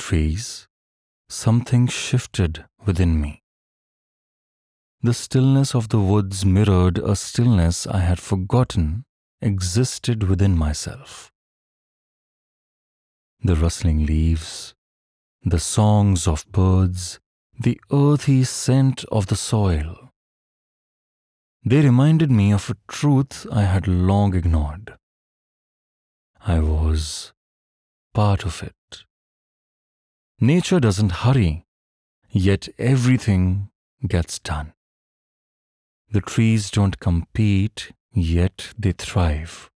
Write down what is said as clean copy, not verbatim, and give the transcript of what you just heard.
trees, something shifted within me. The stillness of the woods mirrored a stillness I had forgotten existed within myself. The rustling leaves, the songs of birds, the earthy scent of the soil. They reminded me of a truth I had long ignored. I was part of it. Nature doesn't hurry, yet everything gets done. The trees don't compete, yet they thrive.